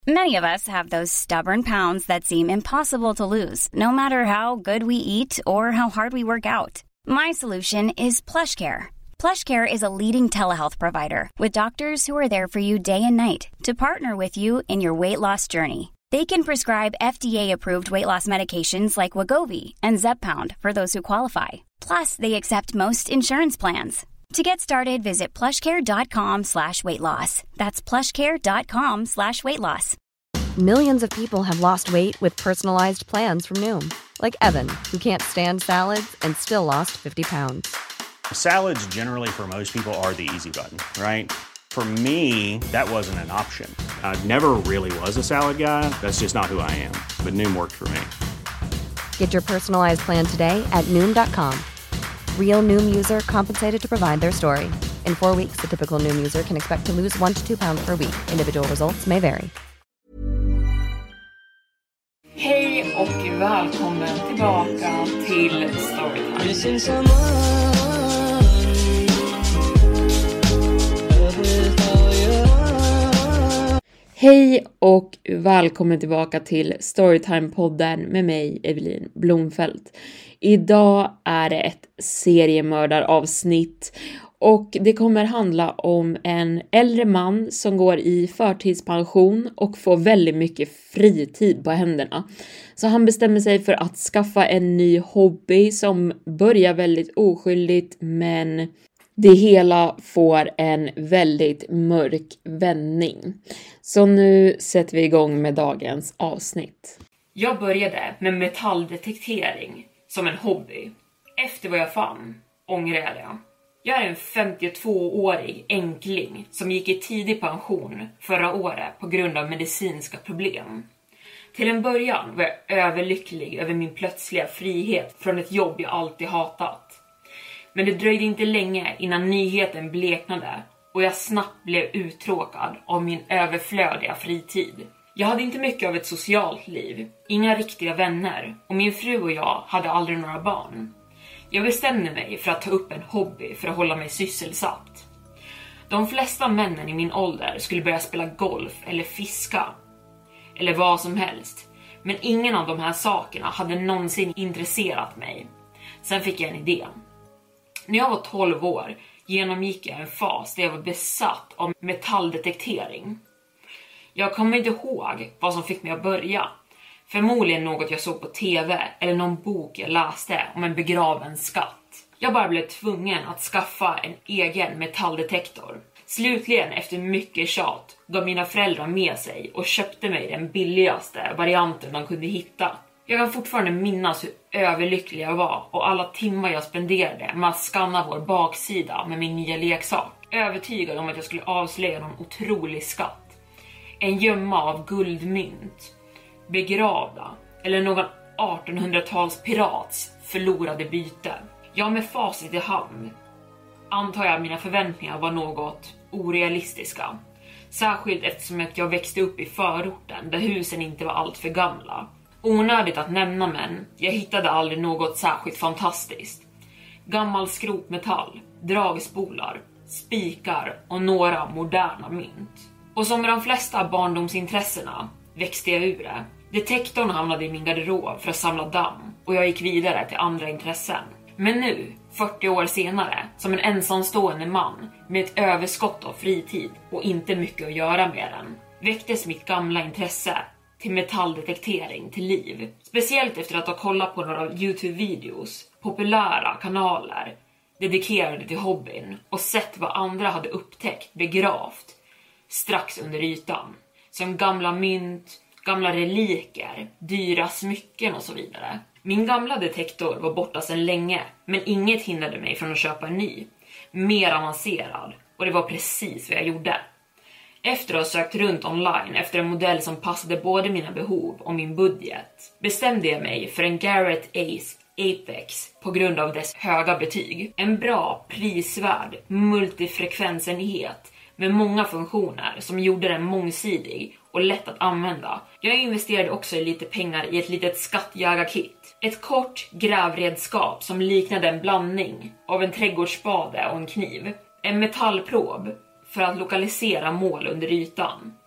Many of us have those stubborn pounds that seem impossible to lose, no matter how good we eat or how hard we work out. My solution is PlushCare. PlushCare is a leading telehealth provider with doctors who are there for you day and night to partner with you in your weight loss journey. They can prescribe FDA-approved weight loss medications like Wegovy and Zepbound for those who qualify. Plus, they accept most insurance plans. To get started, visit plushcare.com/weightloss. That's plushcare.com/weightloss. Millions of people have lost weight with personalized plans from Noom. Like Evan, who can't stand salads and still lost 50 pounds. Salads generally for most people are the easy button, right? For me, that wasn't an option. I never really was a salad guy. That's just not who I am. But Noom worked for me. Get your personalized plan today at Noom.com. Real Noom user compensated to provide their story. In 4 weeks, the typical Noom user can expect to lose 1 to 2 pounds per week. Individual results may vary. Hej och välkommen tillbaka till Storytime. Hej och välkommen tillbaka till Storytime-podden med mig, Evelin Blomfelt. Idag är det ett seriemördaravsnitt och det kommer handla om en äldre man som går i förtidspension och får väldigt mycket fritid på händerna. Så han bestämmer sig för att skaffa en ny hobby som börjar väldigt oskyldigt, men det hela får en väldigt mörk vändning. Så nu sätter vi igång med dagens avsnitt. Jag började med metalldetektering som en hobby. Efter vad jag fann ångrade jag. Jag är en 52-årig enkling som gick i tidig pension förra året på grund av medicinska problem. Till en början var jag överlycklig över min plötsliga frihet från ett jobb jag alltid hatat. Men det dröjde inte länge innan nyheten bleknade och jag snabbt blev uttråkad av min överflödiga fritid. Jag hade inte mycket av ett socialt liv, inga riktiga vänner och min fru och jag hade aldrig några barn. Jag bestämde mig för att ta upp en hobby för att hålla mig sysselsatt. De flesta männen i min ålder skulle börja spela golf eller fiska eller vad som helst. Men ingen av de här sakerna hade någonsin intresserat mig. Sen fick jag en idé. När jag var 12 år genomgick jag en fas där jag var besatt av metalldetektering. Jag kommer inte ihåg vad som fick mig att börja. Förmodligen något jag såg på tv eller någon bok jag läste om en begraven skatt. Jag bara blev tvungen att skaffa en egen metalldetektor. Slutligen efter mycket tjat gav mina föräldrar med sig och köpte mig den billigaste varianten de kunde hitta. Jag kan fortfarande minnas hur överlycklig jag var och alla timmar jag spenderade med att skanna vår baksida med min nya leksak. Övertygad om att jag skulle avslöja någon otrolig skatt. En gömma av guldmynt, begravda eller någon 1800-tals pirats förlorade byte. Jag med facit i hand antar jag mina förväntningar var något orealistiska. Särskilt eftersom jag växte upp i förorten där husen inte var allt för gamla. Onödigt att nämna, men jag hittade aldrig något särskilt fantastiskt. Gammal skrotmetall, dragspolar, spikar och några moderna mynt. Och som med de flesta barndomsintressena växte jag ur det. Detektorn hamnade i min garderob för att samla damm och jag gick vidare till andra intressen. Men nu, 40 år senare, som en ensamstående man med ett överskott av fritid och inte mycket att göra med den, väcktes mitt gamla intresse till metalldetektering till liv. Speciellt efter att ha kollat på några YouTube-videos, populära kanaler dedikerade till hobbyn och sett vad andra hade upptäckt begravt strax under ytan. Som gamla mynt, gamla reliker, dyra smycken och så vidare. Min gamla detektor var borta sedan länge, men inget hindrade mig från att köpa en ny, mer avancerad, och det var precis vad jag gjorde. Efter att ha sökt runt online efter en modell som passade både mina behov och min budget, bestämde jag mig för en Garrett Ace Apex på grund av dess höga betyg. En bra, prisvärd multifrekvensenhet med många funktioner som gjorde den mångsidig och lätt att använda. Jag investerade också lite pengar i ett litet skattjägarkit. Ett kort grävredskap som liknade en blandning av en trädgårdsspade och en kniv. En metallprob för att lokalisera mål under ytan.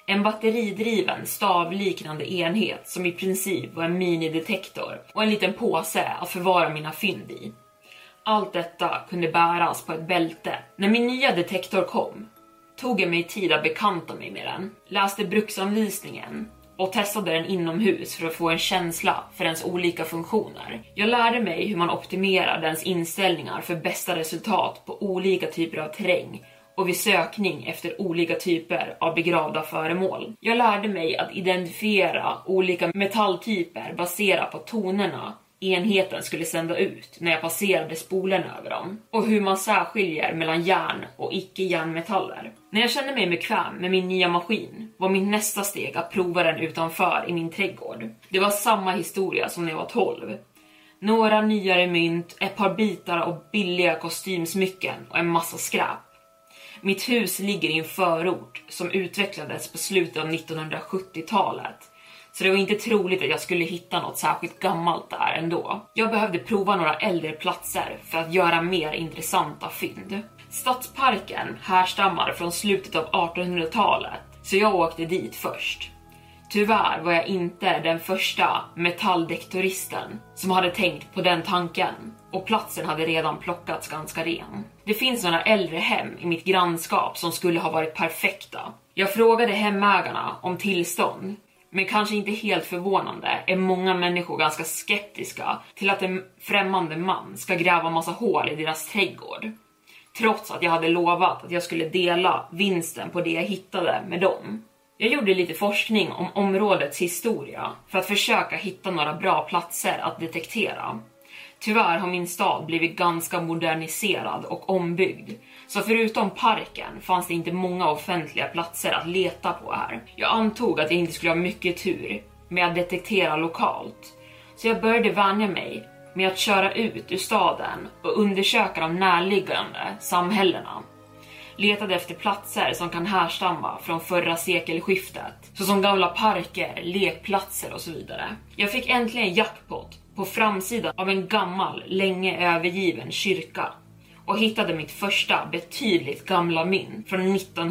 En batteridriven stavliknande enhet som i princip var en minidetektor och en liten påse att förvara mina fynd i. Allt detta kunde bäras på ett bälte. När min nya detektor kom tog jag mig tid att bekanta mig med den, läste bruksanvisningen och testade den inomhus för att få en känsla för dens olika funktioner. Jag lärde mig hur man optimerar dens inställningar för bästa resultat på olika typer av terräng och vid sökning efter olika typer av begravda föremål. Jag lärde mig att identifiera olika metalltyper baserat på tonerna enheten skulle sända ut när jag passerade spolen över dem, och hur man särskiljer mellan järn och icke-järnmetaller. När jag kände mig bekväm med min nya maskin var mitt nästa steg att prova den utanför i min trädgård. Det var samma historia som när jag var 12. Några nyare mynt, ett par bitar och billiga kostymsmycken och en massa skräp. Mitt hus ligger i en förort som utvecklades på slutet av 1970-talet. Så det var inte troligt att jag skulle hitta något särskilt gammalt där ändå. Jag behövde prova några äldre platser för att göra mer intressanta fynd. Stadsparken härstammar från slutet av 1800-talet, så jag åkte dit först. Tyvärr var jag inte den första metalldektoristen som hade tänkt på den tanken, och platsen hade redan plockats ganska ren. Det finns några äldre hem i mitt grannskap som skulle ha varit perfekta. Jag frågade hemägarna om tillstånd, men kanske inte helt förvånande är många människor ganska skeptiska till att en främmande man ska gräva massa hål i deras trädgård. Trots att jag hade lovat att jag skulle dela vinsten på det jag hittade med dem. Jag gjorde lite forskning om områdets historia för att försöka hitta några bra platser att detektera. Tyvärr har min stad blivit ganska moderniserad och ombyggd, så förutom parken fanns det inte många offentliga platser att leta på här. Jag antog att jag inte skulle ha mycket tur med att detektera lokalt, så jag började vänja mig med att köra ut ur staden och undersöka de närliggande samhällena. Letade efter platser som kan härstamma från förra sekelskiftet, såsom gamla parker, lekplatser och så vidare. Jag fick äntligen jackpot på framsidan av en gammal, länge övergiven kyrka och hittade mitt första betydligt gamla mynt från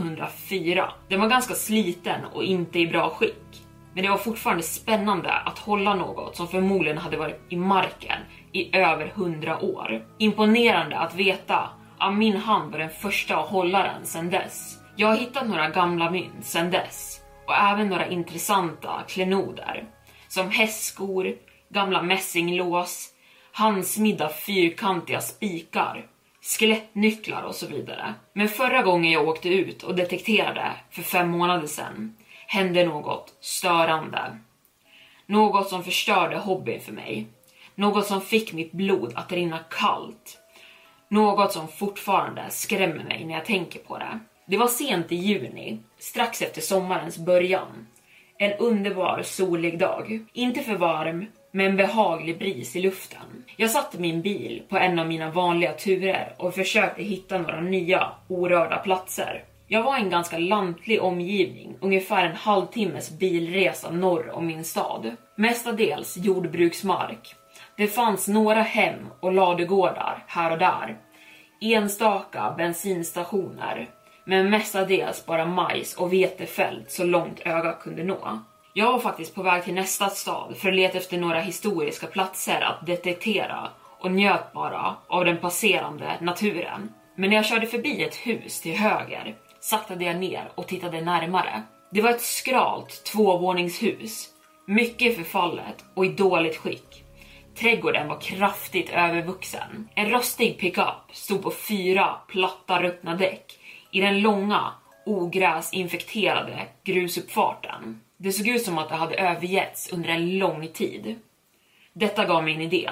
1904. Den var ganska sliten och inte i bra skick, men det var fortfarande spännande att hålla något som förmodligen hade varit i marken i över 100 år. Imponerande att veta att min hand var den första att hålla den sedan dess. Jag har hittat några gamla mynt sedan dess och även några intressanta klenoder som hästskor, gamla mässinglås, handsmidda fyrkantiga spikar, skelettnycklar och så vidare. Men förra gången jag åkte ut och detekterade för 5 månader sedan hände något störande. Något som förstörde hobbyn för mig. Något som fick mitt blod att rinna kallt. Något som fortfarande skrämmer mig när jag tänker på det. Det var sent i juni, strax efter sommarens början. En underbar solig dag. Inte för varm, men en behaglig bris i luften. Jag satte min bil på en av mina vanliga turer och försökte hitta några nya, orörda platser. Jag var i en ganska lantlig omgivning, ungefär en halvtimmes bilresa norr om min stad. Mestadels jordbruksmark. Det fanns några hem och ladugårdar här och där. Enstaka bensinstationer, men mestadels bara majs och vetefält så långt ögat kunde nå. Jag var faktiskt på väg till nästa stad för att leta efter några historiska platser att detektera och njöt bara av den passerande naturen. Men när jag körde förbi ett hus till höger saktade jag ner och tittade närmare. Det var ett skralt 2-våningshus, mycket förfallet och i dåligt skick. Trädgården var kraftigt övervuxen. En rostig pickup stod på 4 platta ruttna däck i den långa, ogräsinfekterade grusuppfarten. Det såg ut som att det hade övergetts under en lång tid. Detta gav mig en idé.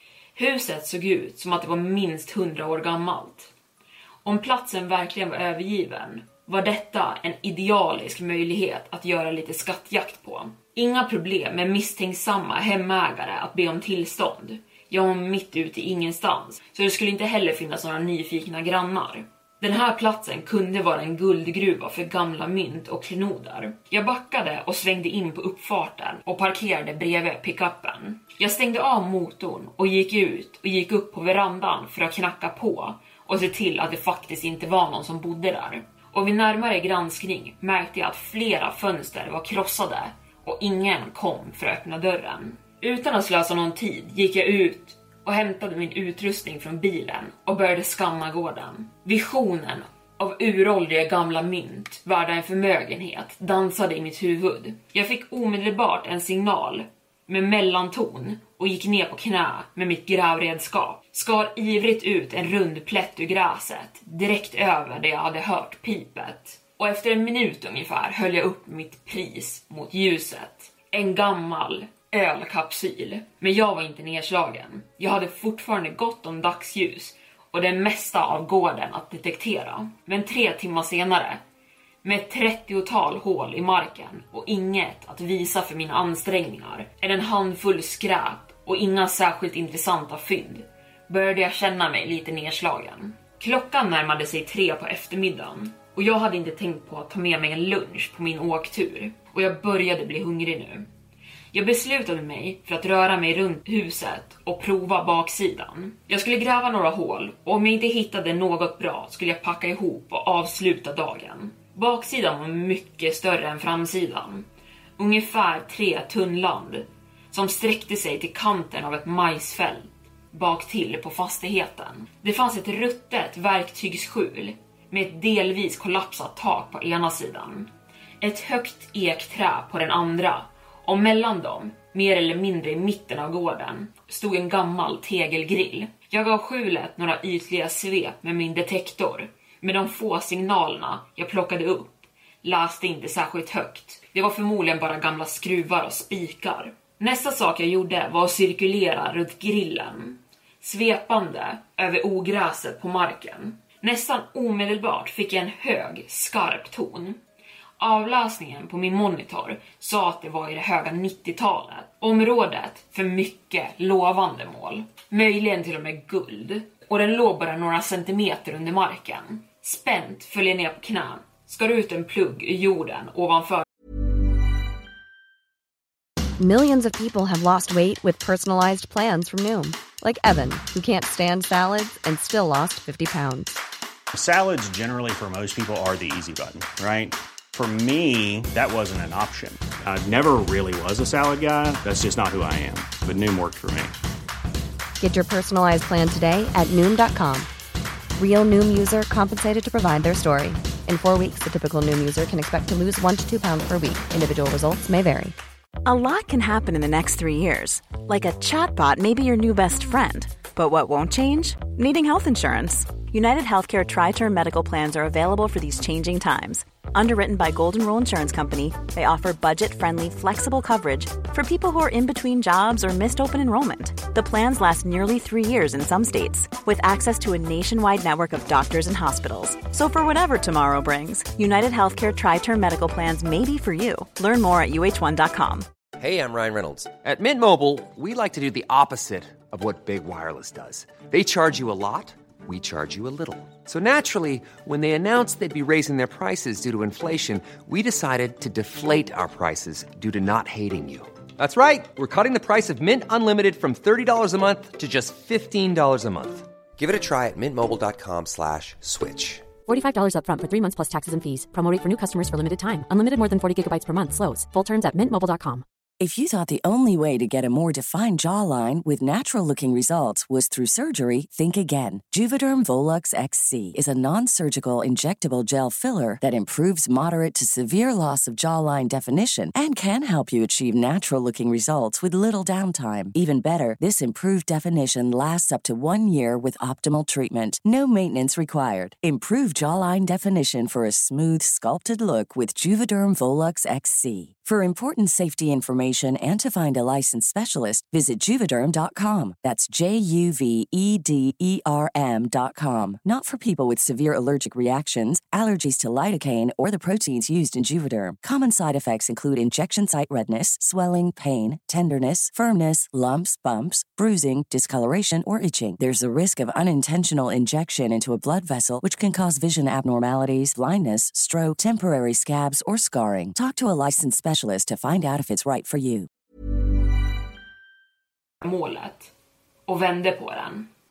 Huset såg ut som att det var minst 100 år gammalt. Om platsen verkligen var övergiven var detta en idealisk möjlighet att göra lite skattjakt på. Inga problem med misstänksamma hemägare att be om tillstånd. Jag var mitt ute i ingenstans, så det skulle inte heller finnas några nyfikna grannar. Den här platsen kunde vara en guldgruva för gamla mynt och klenoder. Jag backade och svängde in på uppfarten och parkerade bredvid pickuppen. Jag stängde av motorn och gick ut och gick upp på verandan för att knacka på och se till att det faktiskt inte var någon som bodde där. Och vid närmare granskning märkte jag att flera fönster var krossade och ingen kom för att öppna dörren. Utan att slösa någon tid gick jag ut och hämtade min utrustning från bilen och började skanna gården. Visionen av uråldriga gamla mynt värda en förmögenhet dansade i mitt huvud. Jag fick omedelbart en signal med mellanton och gick ner på knä med mitt grävredskap. Skar ivrigt ut en rund plätt ur gräset direkt över där jag hade hört pipet. Och efter en minut ungefär höll jag upp mitt pris mot ljuset. En gammal ölkapsyl. Men jag var inte nedslagen. Jag hade fortfarande gott om dagsljus och det mesta av gården att detektera. Men 3 timmar senare, med ett 30-tal hål i marken och inget att visa för mina ansträngningar, en handfull skräp och inga särskilt intressanta fynd, började jag känna mig lite nedslagen. Klockan närmade sig 3 på eftermiddagen och jag hade inte tänkt på att ta med mig en lunch på min åktur och jag började bli hungrig nu. Jag beslutade mig för att röra mig runt huset och prova baksidan. Jag skulle gräva några hål och om jag inte hittade något bra skulle jag packa ihop och avsluta dagen. Baksidan var mycket större än framsidan. Ungefär 3 tunnland som sträckte sig till kanten av ett majsfält bak till på fastigheten. Det fanns ett ruttet verktygsskjul med ett delvis kollapsat tak på ena sidan. Ett högt ekträ på den andra. Och mellan dem, mer eller mindre i mitten av gården, stod en gammal tegelgrill. Jag gav skjulet några ytliga svep med min detektor. Med de få signalerna jag plockade upp läste inte särskilt högt. Det var förmodligen bara gamla skruvar och spikar. Nästa sak jag gjorde var att cirkulera runt grillen, svepande över ogräset på marken. Nästan omedelbart fick jag en hög, skarp ton. Avläsningen på min monitor sa att det var i det höga 90-talet. Området för mycket lovande mål. Möjligen till och med guld. Och den låg bara några centimeter under marken. Spänt föll jag ner på knän. Skar ut en plugg i jorden ovanför. Millions of people have lost weight with personalized plans from Noom. Like Evan, who can't stand salads and still lost 50 pounds. Salads generally for most people are the easy button, right? For me, that wasn't an option. I never really was a salad guy. That's just not who I am. But Noom worked for me. Get your personalized plan today at Noom.com. Real Noom user compensated to provide their story. In 4 weeks, the typical Noom user can expect to lose 1 to 2 pounds per week. Individual results may vary. A lot can happen in the next 3 years. Like a chatbot may be your new best friend. But what won't change? Needing health insurance. United Healthcare Tri-Term Medical Plans are available for these changing times. Underwritten by Golden Rule Insurance Company, they offer budget-friendly, flexible coverage for people who are in between jobs or missed open enrollment. The plans last nearly 3 years in some states, with access to a nationwide network of doctors and hospitals. So for whatever tomorrow brings, United Healthcare Tri-Term Medical Plans may be for you. Learn more at uh1.com. Hey, I'm Ryan Reynolds. At Mint Mobile, we like to do the opposite of what Big Wireless does. They charge you a lot. We charge you a little. So naturally, when they announced they'd be raising their prices due to inflation, we decided to deflate our prices due to not hating you. That's right. We're cutting the price of Mint Unlimited from $30 a month to just $15 a month. Give it a try at mintmobile.com/switch. $45 up front for 3 months plus taxes and fees. Promo rate for new customers for limited time. Unlimited more than 40 gigabytes per month. Slows full terms at mintmobile.com. If you thought the only way to get a more defined jawline with natural-looking results was through surgery, think again. Juvederm Volux XC is a non-surgical injectable gel filler that improves moderate to severe loss of jawline definition and can help you achieve natural-looking results with little downtime. Even better, this improved definition lasts up to 1 year with optimal treatment. No maintenance required. Improve jawline definition for a smooth, sculpted look with Juvederm Volux XC. For important safety information and to find a licensed specialist, visit Juvederm.com. That's JUVEDERM.com. Not for people with severe allergic reactions, allergies to lidocaine, or the proteins used in Juvederm. Common side effects include injection site redness, swelling, pain, tenderness, firmness, lumps, bumps, bruising, discoloration, or itching. There's a risk of unintentional injection into a blood vessel, which can cause vision abnormalities, blindness, stroke, temporary scabs, or scarring. Talk to a licensed specialist to find out if it's right for you. Målet och vände på den.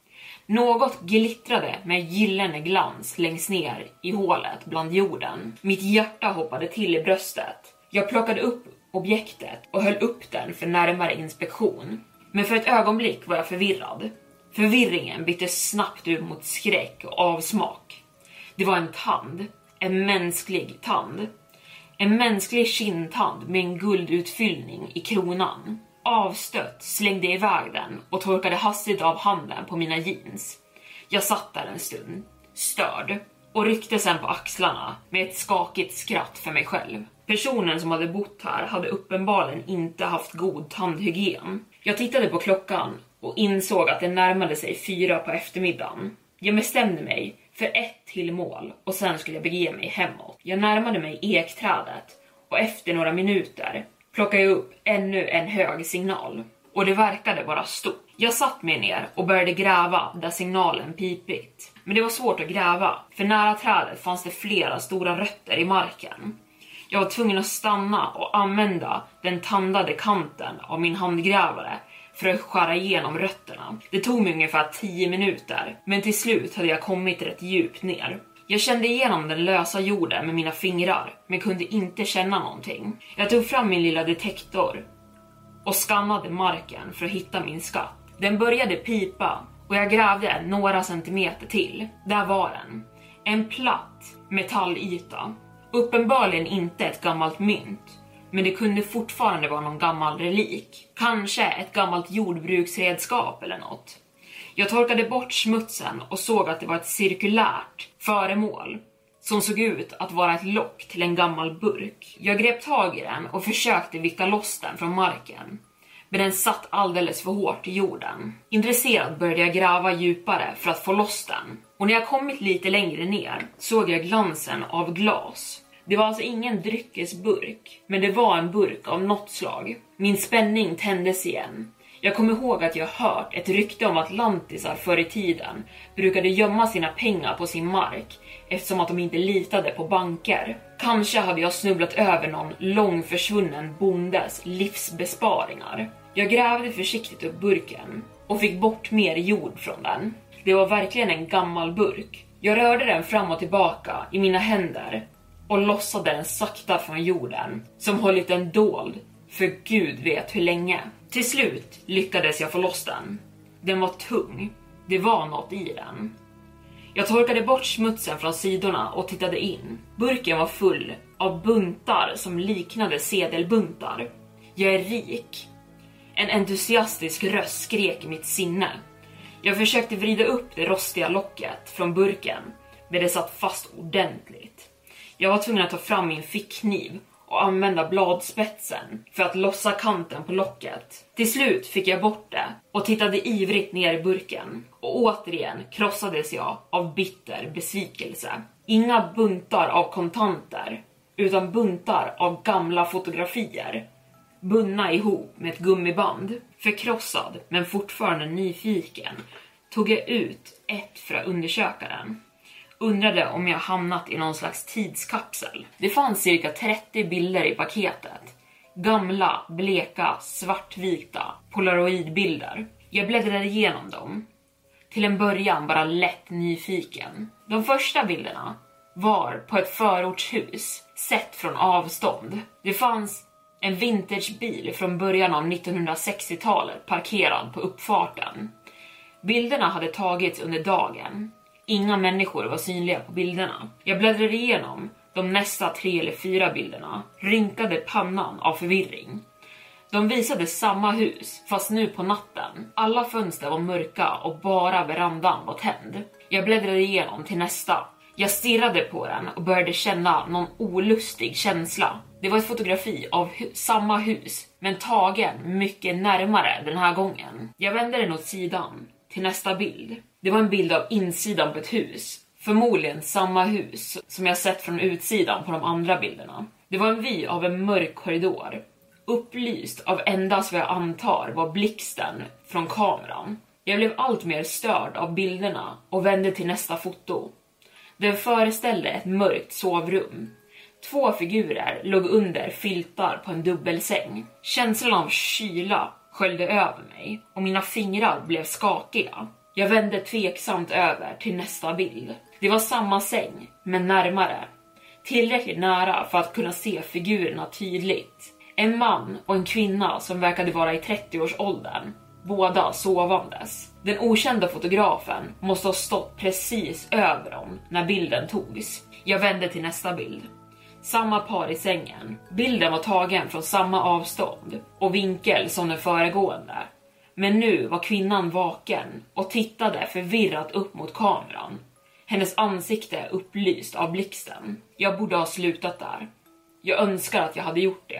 Något glittrade med gyllene glans längst ner i hålet bland jorden. Mitt hjärta hoppade till i bröstet. Jag plockade upp objektet och höll upp den för närmare inspektion. Men för ett ögonblick var jag förvirrad. Förvirringen byttes snabbt ut mot skräck och avsmak. Det var en tand. En mänsklig tand. En mänsklig kindtand med en guldutfyllning i kronan. Avstött slängde jag iväg den och torkade hastigt av handen på mina jeans. Jag satt där en stund, störd, och ryckte sen på axlarna med ett skakigt skratt för mig själv. Personen som hade bott här hade uppenbarligen inte haft god tandhygien. Jag tittade på klockan och insåg att det närmade sig 4 på eftermiddagen. Jag bestämde mig för ett till mål och sen skulle jag bege mig hemåt. Jag närmade mig ekträdet och efter några minuter plockade jag upp ännu en hög signal. Och det verkade vara stort. Jag satt mig ner och började gräva där signalen pipit. Men det var svårt att gräva, för nära trädet fanns det flera stora rötter i marken. Jag var tvungen att stanna och använda den tandade kanten av min handgrävare för att skära igenom rötterna. Det tog mig ungefär 10 minuter, men till slut hade jag kommit rätt djupt ner. Jag kände igenom den lösa jorden med mina fingrar, men kunde inte känna någonting. Jag tog fram min lilla detektor och skannade marken för att hitta min skatt. Den började pipa och jag grävde några centimeter till. Där var den. En platt metallyta. Uppenbarligen inte ett gammalt mynt, men det kunde fortfarande vara någon gammal relik. Kanske ett gammalt jordbruksredskap eller något. Jag torkade bort smutsen och såg att det var ett cirkulärt föremål som såg ut att vara ett lock till en gammal burk. Jag grep tag i den och försökte vicka loss den från marken, men den satt alldeles för hårt i jorden. Intresserad började jag gräva djupare för att få loss den. Och när jag kommit lite längre ner såg jag glansen av glas. Det var alltså ingen dryckesburk, men det var en burk av något slag. Min spänning tändes igen. Jag kommer ihåg att jag hört ett rykte om att lantisar förr i tiden brukade gömma sina pengar på sin mark eftersom att de inte litade på banker. Kanske hade jag snubblat över någon långförsvunnen bondes livsbesparingar. Jag grävde försiktigt upp burken och fick bort mer jord från den. Det var verkligen en gammal burk. Jag rörde den fram och tillbaka i mina händer och lossade den sakta från jorden som hållit den dold för Gud vet hur länge. Till slut lyckades jag få loss den. Den var tung. Det var något i den. Jag torkade bort smutsen från sidorna och tittade in. Burken var full av buntar som liknade sedelbuntar. Jag är rik. En entusiastisk röst skrek i mitt sinne. Jag försökte vrida upp det rostiga locket från burken, men det satt fast ordentligt. Jag var tvungen att ta fram min fickkniv och använda bladspetsen för att lossa kanten på locket. Till slut fick jag bort det och tittade ivrigt ner i burken. Och återigen krossades jag av bitter besvikelse. Inga buntar av kontanter, utan buntar av gamla fotografier. Bundna ihop med ett gummiband. Förkrossad men fortfarande nyfiken tog jag ut ett för att undersöka den. Undrade om jag hamnat i någon slags tidskapsel. Det fanns cirka 30 bilder i paketet. Gamla, bleka, svartvita polaroidbilder. Jag bläddrade igenom dem. Till en början bara lätt nyfiken. De första bilderna var på ett förortshus sett från avstånd. Det fanns en vintagebil från början av 1960-talet parkerad på uppfarten. Bilderna hade tagits under dagen. Inga människor var synliga på bilderna. Jag bläddrade igenom de nästa 3 eller 4 bilderna. Rynkade pannan av förvirring. De visade samma hus, fast nu på natten. Alla fönster var mörka och bara verandan var tänd. Jag bläddrade igenom till nästa. Jag stirrade på den och började känna någon olustig känsla. Det var ett fotografi av samma hus, men tagen mycket närmare den här gången. Jag vände den åt sidan till nästa bild. Det var en bild av insidan på ett hus. Förmodligen samma hus som jag sett från utsidan på de andra bilderna. Det var en vy av en mörk korridor. Upplyst av endast vad jag antar var blixten från kameran. Jag blev allt mer störd av bilderna och vände till nästa foto. Den föreställde ett mörkt sovrum. 2 figurer låg under filtar på en dubbelsäng. Känslan av kyla sköljde över mig och mina fingrar blev skakiga. Jag vände tveksamt över till nästa bild. Det var samma säng, men närmare. Tillräckligt nära för att kunna se figurerna tydligt. En man och en kvinna som verkade vara i 30-årsåldern. Båda sovandes. Den okända fotografen måste ha stått precis över dem när bilden togs. Jag vände till nästa bild. Samma par i sängen. Bilden var tagen från samma avstånd och vinkel som den föregående. Men nu var kvinnan vaken och tittade förvirrat upp mot kameran. Hennes ansikte upplyst av blixten. Jag borde ha slutat där. Jag önskar att jag hade gjort det.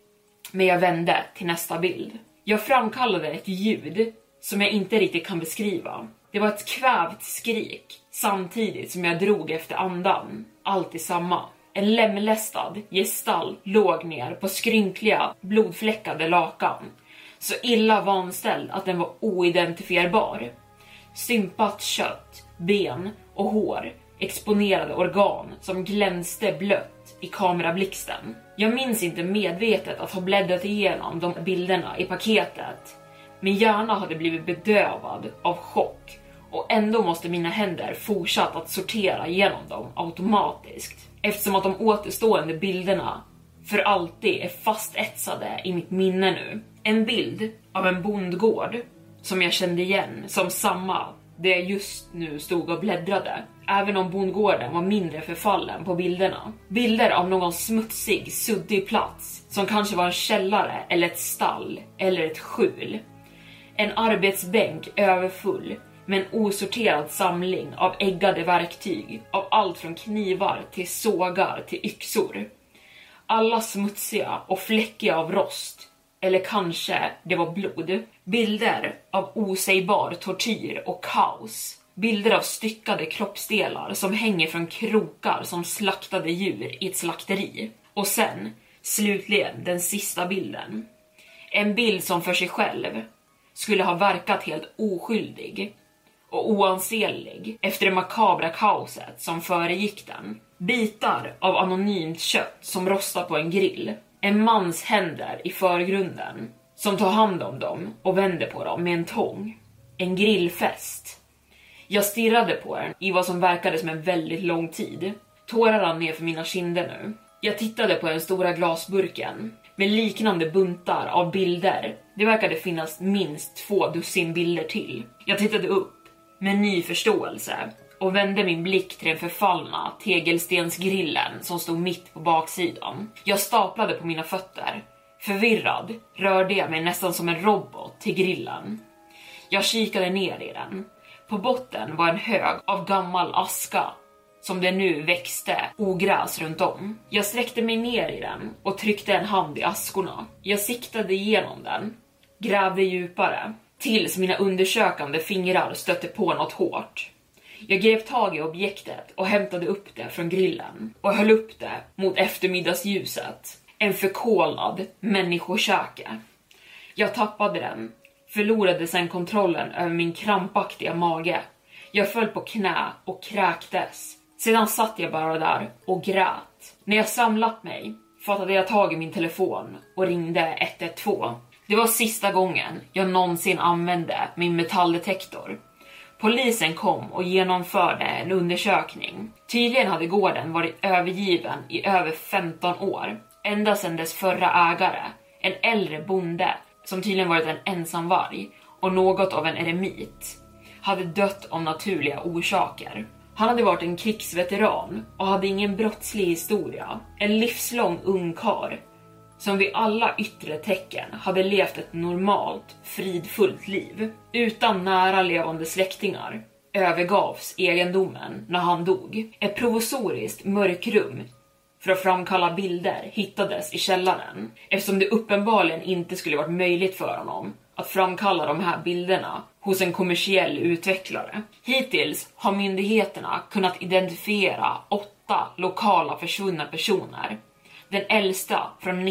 Men jag vände till nästa bild. Jag framkallade ett ljud som jag inte riktigt kan beskriva. Det var ett kvävt skrik samtidigt som jag drog efter andan. Allt i samma. En lemlästad gestalt låg ner på skrynkliga, blodfläckade lakan. Så illa vanställd att den var oidentifierbar. Stympat kött, ben och hår, exponerade organ som glänste blött i kamerablixten. Jag minns inte medvetet att ha bläddrat igenom de bilderna i paketet. Min hjärna hade blivit bedövad av chock och ändå måste mina händer fortsatt att sortera igenom dem automatiskt. Eftersom att de återstående bilderna för alltid är fastetsade i mitt minne nu. En bild av en bondgård som jag kände igen som samma där jag just nu stod och bläddrade. Även om bondgården var mindre förfallen på bilderna. Bilder av någon smutsig, suddig plats som kanske var en källare eller ett stall eller ett skjul. En arbetsbänk överfull med en osorterad samling av äggade verktyg. Av allt från knivar till sågar till yxor. Alla smutsiga och fläckiga av rost. Eller kanske det var blod. Bilder av osägbar tortyr och kaos. Bilder av styckade kroppsdelar som hänger från krokar som slaktade djur i ett slakteri. Och sen, slutligen, den sista bilden. En bild som för sig själv skulle ha verkat helt oskyldig och oansenlig efter det makabra kaoset som föregick den. Bitar av anonymt kött som rostar på en grill. En mans händer i förgrunden som tar hand om dem och vänder på dem med en tång. En grillfest. Jag stirrade på den i vad som verkade som en väldigt lång tid. Tårar rann ner för mina kinder nu. Jag tittade på den stora glasburken med liknande buntar av bilder. Det verkade finnas minst 2 dussin bilder till. Jag tittade upp med ny förståelse och vände min blick till den förfallna tegelstensgrillen som stod mitt på baksidan. Jag staplade på mina fötter. Förvirrad rörde jag mig nästan som en robot till grillen. Jag kikade ner i den. På botten var en hög av gammal aska som det nu växte ogräs runt om. Jag sträckte mig ner i den och tryckte en hand i askorna. Jag siktade igenom den, grävde djupare, tills mina undersökande fingrar stötte på något hårt. Jag grep tag i objektet och hämtade upp det från grillen och höll upp det mot eftermiddagsljuset. En förkolad människokäke. Jag tappade den, förlorade sedan kontrollen över min krampaktiga mage. Jag föll på knä och kräktes. Sedan satt jag bara där och grät. När jag samlat mig fattade jag tag i min telefon och ringde 112. Det var sista gången jag någonsin använde min metalldetektor. Polisen kom och genomförde en undersökning. Tydligen hade gården varit övergiven i över 15 år. Ända sedan dess förra ägare, en äldre bonde som tydligen varit en ensamvarg och något av en eremit, hade dött av naturliga orsaker. Han hade varit en krigsveteran och hade ingen brottslig historia. En livslång ungkarl som vid alla yttre tecken hade levt ett normalt, fridfullt liv. Utan nära levande släktingar övergavs egendomen när han dog. Ett provisoriskt mörkrum för att framkalla bilder hittades i källaren, eftersom det uppenbarligen inte skulle varit möjligt för honom att framkalla de här bilderna hos en kommersiell utvecklare. Hittills har myndigheterna kunnat identifiera 8 lokala försvunna personer. Den äldsta från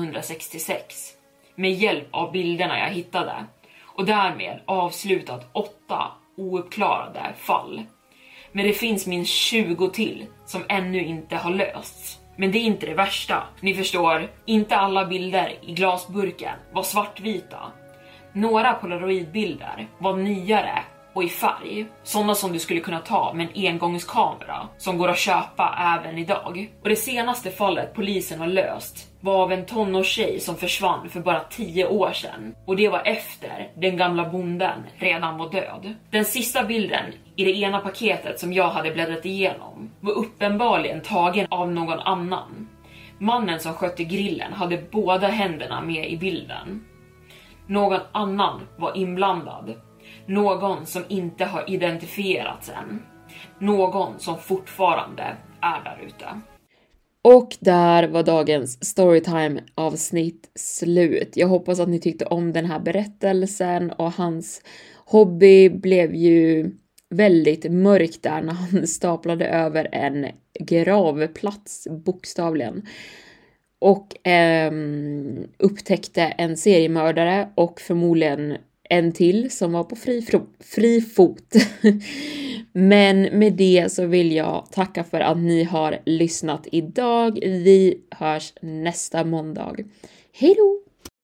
1966. Med hjälp av bilderna jag hittade. Och därmed avslutat 8 ouppklarade fall. Men det finns minst 20 till som ännu inte har lösts. Men det är inte det värsta. Ni förstår, inte alla bilder i glasburken var svartvita. Några polaroidbilder var nyare och i färg. Sådana som du skulle kunna ta med en engångskamera som går att köpa även idag. Och det senaste fallet polisen har löst var av en tonårstjej som försvann för bara 10 år sedan. Och det var efter den gamla bonden redan var död. Den sista bilden i det ena paketet som jag hade bläddrat igenom var uppenbarligen tagen av någon annan. Mannen som skötte grillen hade båda händerna med i bilden. Någon annan var inblandad. Någon som inte har identifierats än. Någon som fortfarande är där ute. Och där var dagens Storytime-avsnitt slut. Jag hoppas att ni tyckte om den här berättelsen, och hans hobby blev ju väldigt mörk där när han staplade över en gravplats bokstavligen. Och upptäckte en seriemördare och förmodligen en till som var på fri fot. Men med det så vill jag tacka för att ni har lyssnat idag. Vi hörs nästa måndag. Hej då!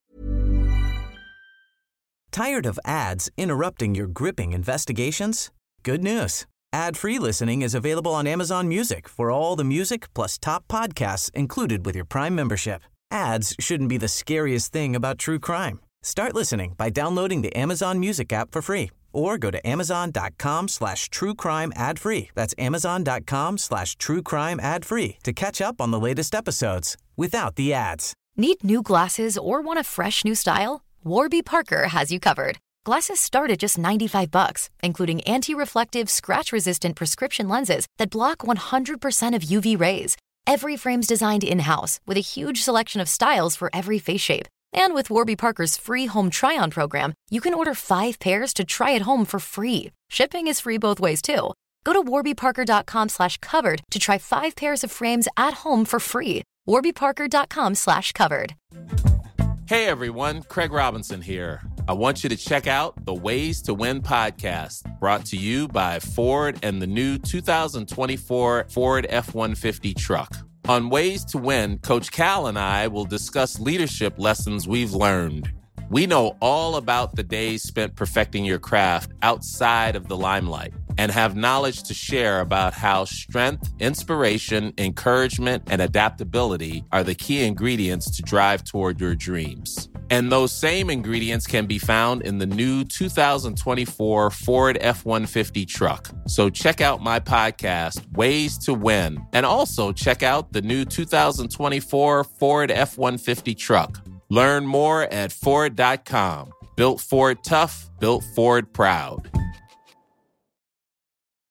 Tired of ads interrupting your gripping investigations? Good news. Ad-free listening is available on Amazon Music for all the music plus top podcasts included with your Prime membership. Ads shouldn't be the scariest thing about true crime. Start listening by downloading the Amazon Music app for free or go to amazon.com/truecrime ad-free. That's amazon.com/truecrime ad-free to catch up on the latest episodes without the ads. Need new glasses or want a fresh new style? Warby Parker has you covered. Glasses start at just $95, including anti-reflective, scratch-resistant prescription lenses that block 100% of UV rays. Every frame's designed in-house with a huge selection of styles for every face shape. And with Warby Parker's free home try-on program, you can order 5 pairs to try at home for free. Shipping is free both ways, too. Go to warbyparker.com/covered to try 5 pairs of frames at home for free. warbyparker.com/covered. Hey, everyone. Craig Robinson here. I want you to check out the Ways to Win podcast, brought to you by Ford and the new 2024 Ford F-150 truck. On Ways to Win, Coach Cal and I will discuss leadership lessons we've learned. We know all about the days spent perfecting your craft outside of the limelight and have knowledge to share about how strength, inspiration, encouragement, and adaptability are the key ingredients to drive toward your dreams. And those same ingredients can be found in the new 2024 Ford F-150 truck. So check out my podcast, Ways to Win, and also check out the new 2024 Ford F-150 truck. Learn more at Ford.com. Built Ford tough, built Ford proud.